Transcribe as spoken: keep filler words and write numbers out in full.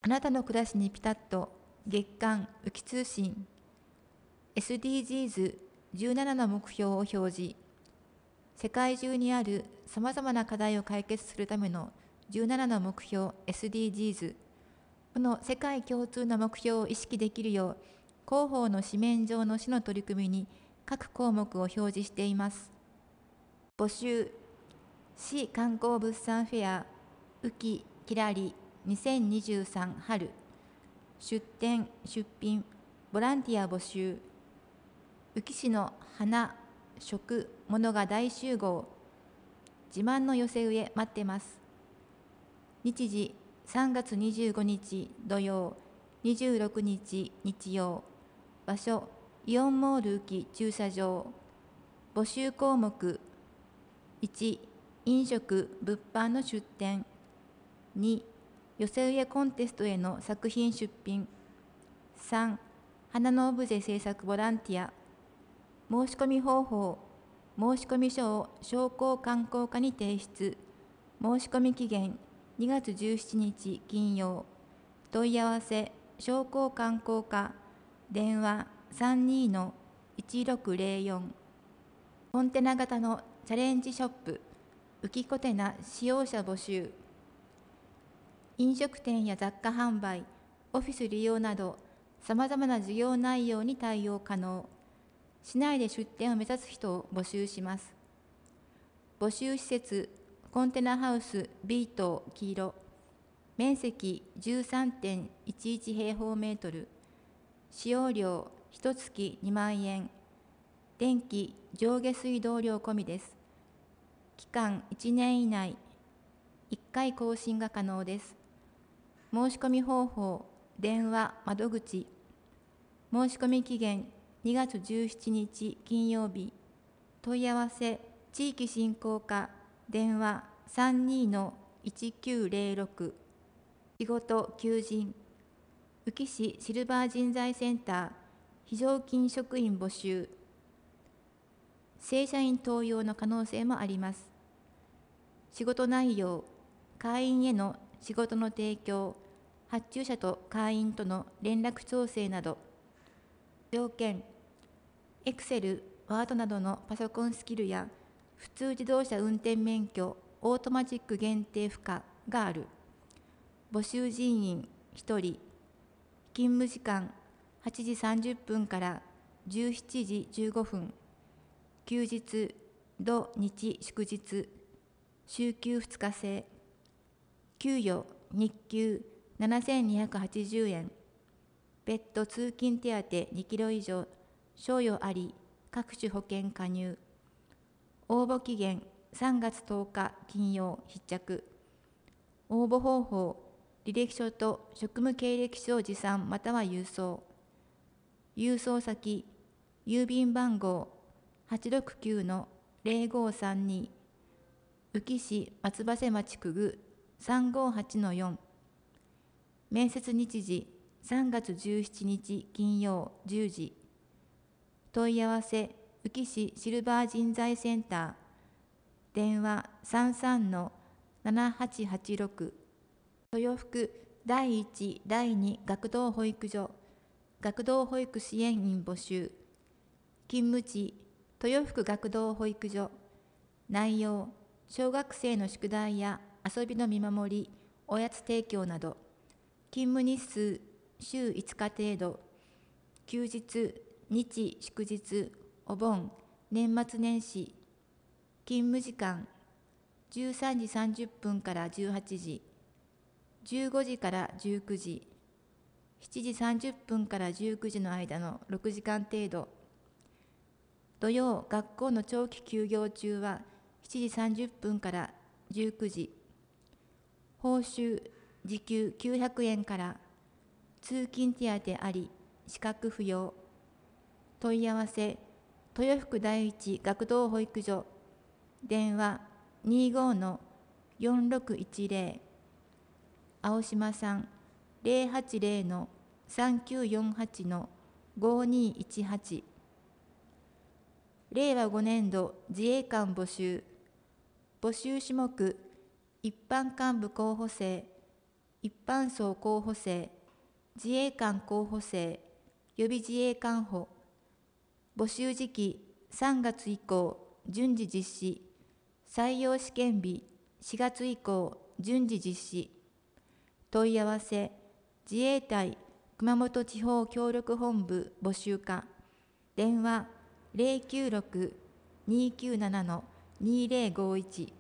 なたの暮らしにピタッと月刊ウキ通信 エスディージーズじゅうなな の目標を表示。世界中にあるさまざまな課題を解決するためのじゅうななの目標 エスディージーズ。この世界共通の目標を意識できるよう、広報の紙面上の市の取り組みに各項目を表示しています。募集、市観光物産フェア、雨季きらりにせんにじゅうさん春。出店、出品、ボランティア募集。宇城市の花、食、物が大集合。自慢の寄せ植え待ってます。日時さんがつにじゅうごにち土曜、にじゅうろくにち日曜。場所、イオンモール宇城駐車場。募集項目いち、飲食・物販の出店。に、寄せ植えコンテストへの作品出品。さん、花のオブジェ制作ボランティア。申し込み方法、申し込み書を商工観光課に提出。申し込み期限にがつじゅうしちにち金曜。問い合わせ、商工観光課、電話 さんにーのいちろくぜろよん。コンテナ型のチャレンジショップ、ウキコテナ使用者募集。飲食店や雑貨販売、オフィス利用など、さまざまな事業内容に対応可能。市内で出店を目指す人を募集します。募集施設、コンテナハウス B 棟黄色。面積 じゅうさんてんいちいち 平方メートル。使用料いちがつにまんえん。電気、上下水道料込みです。期間いちねん以内。いっかい更新が可能です。申し込み方法、電話、窓口。申し込み期限にがつじゅうしちにち金曜日。問い合わせ、地域振興課、電話 さんにーのいちきゅうぜろろく。仕事、求人。宇城市シルバー人材センター、非常勤職員募集。正社員登用の可能性もあります。仕事内容、会員への仕事の提供、発注者と会員との連絡調整など。条件、Excel、Word などのパソコンスキルや、普通自動車運転免許、オートマチック限定不可がある。募集人員ひとり。勤務時間はちじさんじゅっぷんからじゅうしちじじゅうごふん。休日、土日祝日。週休ふつか制。給与、日給ななせんにひゃくはちじゅうえん。別途通勤手当にキロ以上、賞与あり、各種保険加入。応募期限さんがつとおか金曜必着。応募方法、履歴書と職務経歴書を持参または郵送。郵送先、郵便番号はちろくきゅうのぜろごさんに。宇城市松葉瀬町区ぐさんごはちのよん。面接日時さんがつじゅうしちにち金曜じゅうじ。問い合わせ宇城市シルバー人材センター。電話 さんさんのななはちはちろく。豊福だいいちだいに学童保育所。学童保育支援員募集。勤務地豊福学童保育所。内容、小学生の宿題や遊びの見守り、おやつ提供など。勤務日数、週いつか程度。休日、日祝日、お盆、年末年始。勤務時間、じゅうさんじさんじゅっぷんからじゅうはちじ。じゅうごじからじゅうくじ。しちじさんじゅっぷんからじゅうくじの間のろくじかん程度。土曜、学校の長期休業中はしちじさんじゅっぷんからじゅうくじ。報酬、時給きゅうひゃくえんから。通勤手当あり、資格不要。問い合わせ、豊福第一学童保育所。電話にじゅうごのよんろくいちぜろ。青島さんぜろはちぜろのさんきゅうよんはちのごにいちはち。れいわごねんど自衛官募集。募集種目、一般幹部候補生、 一般層候補生、自衛官候補生、予備自衛官補。募集時期さんがつ以降、順次実施。採用試験日しがつ以降、順次実施。問い合わせ、自衛隊熊本地方協力本部募集課。電話ゼロきゅうろく にーきゅうなな にーゼロごいち